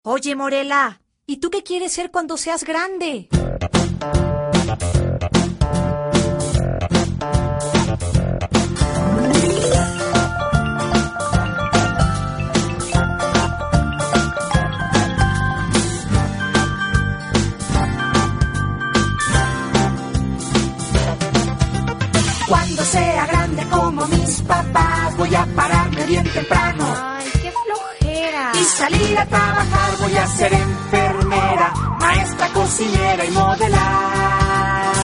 Oye, Morela, ¿y tú qué quieres ser cuando seas grande? Cuando sea grande como mis papás, voy a pararme bien temprano. Ay, qué flojera. Y salir a trabajar, voy a ser enfermera, maestra, cocinera y modelar.